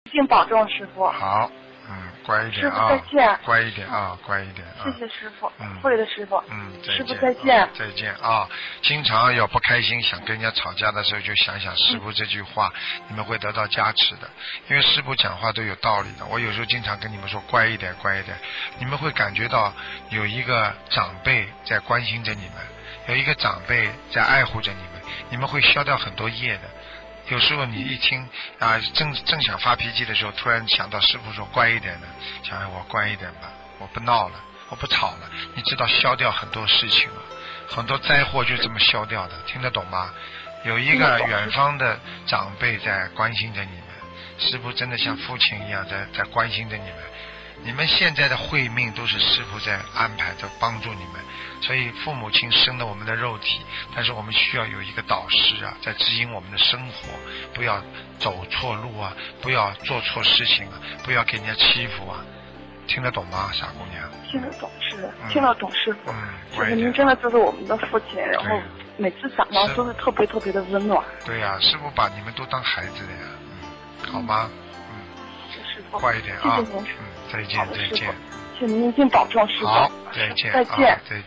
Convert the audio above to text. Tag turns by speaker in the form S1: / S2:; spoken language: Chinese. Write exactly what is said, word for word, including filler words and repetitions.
S1: 请保重，师傅。
S2: 好，嗯，乖一点
S1: 师傅
S2: 啊，
S1: 再见。
S2: 乖一点啊，乖一点啊。
S1: 谢谢师傅，
S2: 嗯，
S1: 会的师傅。
S2: 嗯，再见。
S1: 师傅再见。
S2: 再见啊！经常有不开心想跟人家吵架的时候，就想想师傅这句话，你们会得到加持的。因为师傅讲话都有道理的。我有时候经常跟你们说乖一点，乖一点，你们会感觉到有一个长辈在关心着你们，有一个长辈在爱护着你们，你们会消掉很多业的。有时候你一听啊，正正想发脾气的时候，突然想到师傅说乖一点的，想让我乖一点吧，我不闹了，我不吵了，你知道消掉很多事情了，很多灾祸就这么消掉的，听得懂吗？有一个远方的长辈在关心着你们，师傅真的像父亲一样在在关心着你们，你们现在的慧命都是师傅在安排在帮助你们，所以父母亲生了我们的肉体，但是我们需要有一个导师啊，在指引我们的生活，不要走错路啊，不要做错事情啊，不要给人家欺负啊，听得懂吗，傻姑娘？
S1: 听得懂，是的，听得懂师傅。
S2: 嗯，
S1: 师傅您真的就是我们的父亲，然后每次想到都是特别特别的温暖。
S2: 对呀、啊，师傅把你们都当孩子的呀，嗯，好吗？嗯，
S1: 师傅，
S2: 快一点啊，
S1: 谢谢您，
S2: 嗯，再见，再见。
S1: 请您一定保重，师傅。
S2: 好，再见，
S1: 再见。
S2: 再见。